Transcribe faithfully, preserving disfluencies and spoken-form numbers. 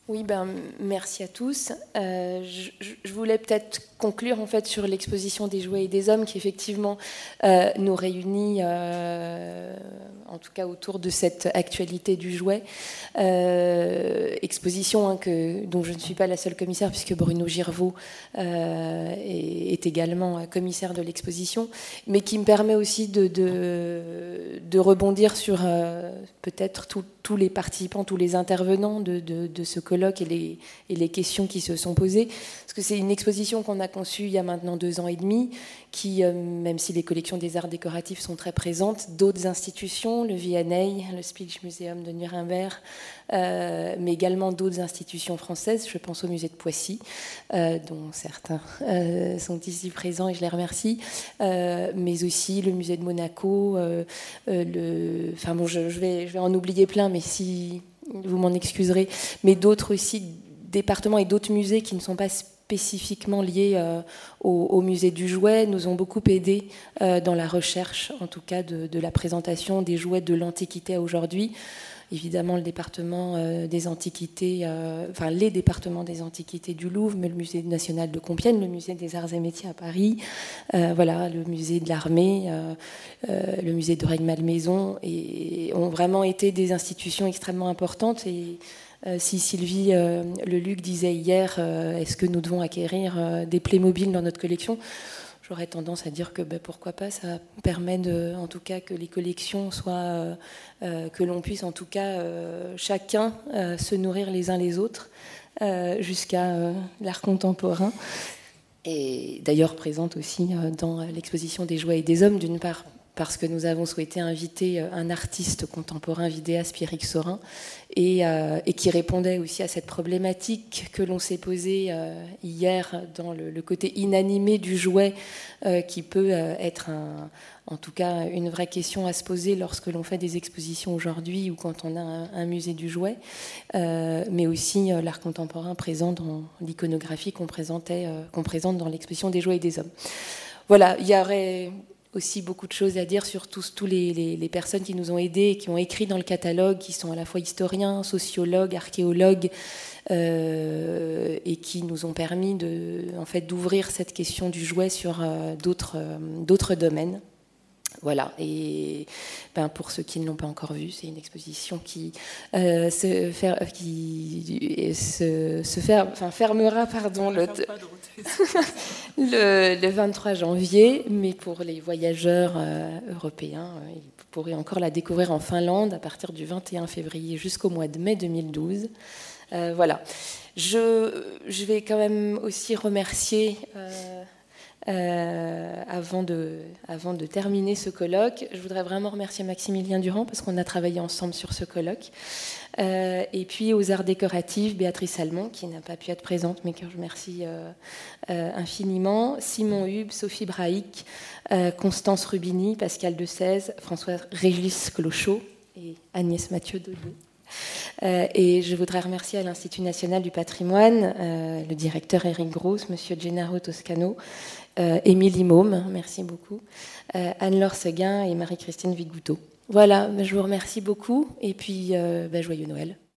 Oui, ben, merci à tous. Euh, je, je voulais peut-être conclure en fait sur l'exposition des jouets et des hommes qui effectivement euh, nous réunit, euh, en tout cas autour de cette actualité du jouet. Euh, exposition hein, que, dont je ne suis pas la seule commissaire puisque Bruno Girvaud euh, est, est également commissaire de l'exposition, mais qui me permet aussi de, de, de rebondir sur euh, peut-être tout, tous les participants, tous les intervenants de, de, de ce colloque et les, et les questions qui se sont posées. Parce que c'est une exposition qu'on a conçue il y a maintenant deux ans et demi, qui, euh, même si les collections des arts décoratifs sont très présentes, d'autres institutions, le V and A, le Speech Museum de Nuremberg, euh, mais également d'autres institutions françaises, je pense au musée de Poissy, euh, dont certains euh, sont ici présents et je les remercie, euh, mais aussi le musée de Monaco, euh, euh, le... enfin bon, je, je, vais, je vais en oublier plein, mais si vous m'en excuserez, mais d'autres aussi départements et d'autres musées qui ne sont pas spécifiquement liés euh, au, au musée du jouet nous ont beaucoup aidés euh, dans la recherche, en tout cas de, de la présentation des jouets de l'Antiquité à aujourd'hui. Évidemment, le département euh, des Antiquités, euh, enfin les départements des Antiquités du Louvre, mais le musée national de Compiègne, le musée des Arts et Métiers à Paris, euh, voilà, le musée de l'Armée, euh, euh, le musée de Rueil-Malmaison, et, et ont vraiment été des institutions extrêmement importantes. Et euh, si Sylvie euh, Leluc disait hier, euh, est-ce que nous devons acquérir euh, des Playmobil dans notre collection ? J'aurais tendance à dire que ben, pourquoi pas, ça permet de, en tout cas que les collections soient, euh, euh, que l'on puisse en tout cas euh, chacun euh, se nourrir les uns les autres euh, jusqu'à euh, l'art contemporain. Et d'ailleurs présente aussi euh, dans l'exposition des jouets et des hommes, d'une part parce que nous avons souhaité inviter un artiste contemporain, vidéaste, Pierrick Sorin, et, euh, et qui répondait aussi à cette problématique que l'on s'est posée euh, hier dans le, le côté inanimé du jouet, euh, qui peut euh, être un, en tout cas une vraie question à se poser lorsque l'on fait des expositions aujourd'hui ou quand on a un, un musée du jouet, euh, mais aussi euh, l'art contemporain présent dans l'iconographie qu'on présentait, euh, qu'on présente dans l'exposition des jouets et des hommes. Voilà, il y aurait aussi beaucoup de choses à dire sur tous, tous les, les, les personnes qui nous ont aidés et qui ont écrit dans le catalogue, qui sont à la fois historiens, sociologues, archéologues, euh, et qui nous ont permis de, en fait, d'ouvrir cette question du jouet sur euh, d'autres, euh, d'autres domaines. Voilà, et ben, pour ceux qui ne l'ont pas encore vu, c'est une exposition qui, euh, se, fer, qui se, se fer, enfin, fermera pardon, le, le, le vingt-trois janvier, mais pour les voyageurs euh, européens, euh, ils pourraient encore la découvrir en Finlande à partir du vingt et un février jusqu'au mois de mai deux mille douze. Euh, voilà, je, je vais quand même aussi remercier... Euh, Euh, avant, de, avant de terminer ce colloque, je voudrais vraiment remercier Maximilien Durand parce qu'on a travaillé ensemble sur ce colloque. Euh, et puis aux arts décoratifs, Béatrice Salmon, qui n'a pas pu être présente, mais que je remercie euh, euh, infiniment, Simon Hub, Sophie Brahic, euh, Constance Rubini, Pascal Decèze, François Régis Clochot et Agnès Mathieu Dodot. Euh, et je voudrais remercier à l'Institut national du patrimoine, euh, le directeur Éric Gross, monsieur Gennaro Toscano, euh, Émilie Môme, merci beaucoup, euh, Anne-Laure Seguin et Marie-Christine Vigouteau. Voilà, je vous remercie beaucoup et puis euh, bah, joyeux Noël.